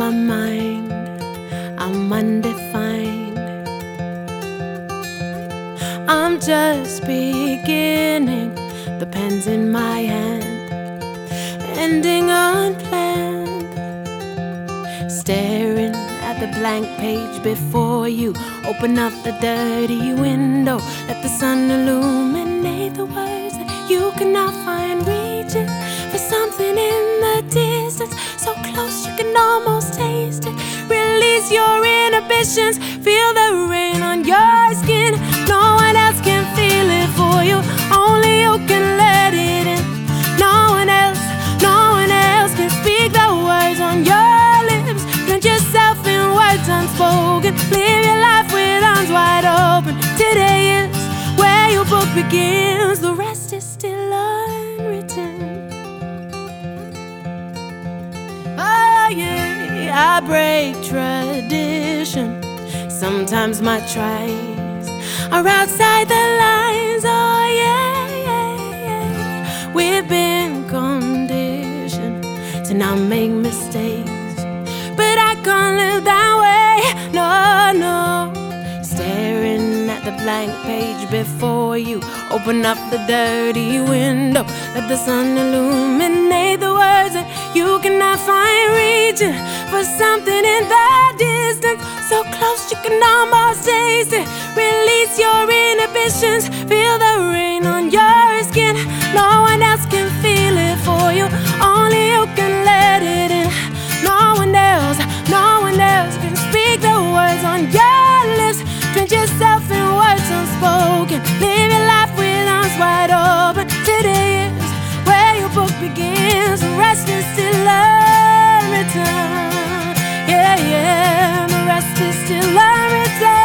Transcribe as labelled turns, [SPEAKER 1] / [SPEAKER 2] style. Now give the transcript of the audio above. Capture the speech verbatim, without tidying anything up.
[SPEAKER 1] my mind, I'm undefined. I'm just beginning, the pen's in my hand, ending unplanned. Staring at the blank page before you, open up the dirty window, let the sun illuminate the words that you cannot find. Reaching for something in the distance, so close you can almost taste it. Release your inhibitions, feel the rain on your skin. No one else can feel it for you, only you can let it in. No one else, no one else can speak the words on your lips. Drench yourself in words unspoken, live your life with arms wide open. Today is where your book begins, the rest is still unwritten. Oh yeah, I break tradition. Sometimes my tries are outside the lines. Oh yeah, yeah, yeah. We've been conditioned to not make mistakes, but I can't live that way. No, no. Staring at the blank page before you, open up the dirty window, let the sun illuminate the words that you cannot find. Reaching for something in the distance, so close you can almost taste it. Release your inhibitions, feel the rain on your skin. No one else can feel it for you, only you can let it in. No one else, no one else can speak the words on your lips. Drench yourself in words unspoken, live your life with arms wide open. Today is where your book begins, the rest is still unwritten. Yeah, yeah, the rest is still unwritten.